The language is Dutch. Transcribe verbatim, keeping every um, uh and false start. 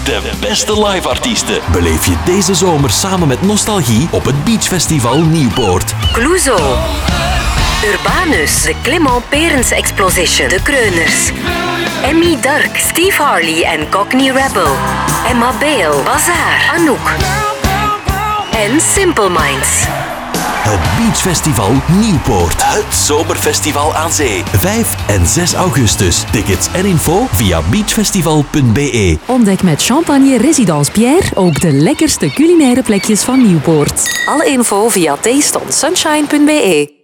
De beste live-artiesten beleef je deze zomer samen met Nostalgie op het Beachfestival Nieuwpoort. Clouseau, Urbanus, de Clement Perens Exposition, de Kreuners, Emmy Dark, Steve Harley en Cockney Rebel, Emma Bale, Bazaar, Anouk en Simple Minds. Het Beachfestival Nieuwpoort. Het zomerfestival aan zee. vijf en zes augustus. Tickets en info via beachfestival punt b e. Ontdek met Champagne Résidence Pierre ook de lekkerste culinaire plekjes van Nieuwpoort. Alle info via taste on sunshine punt b e.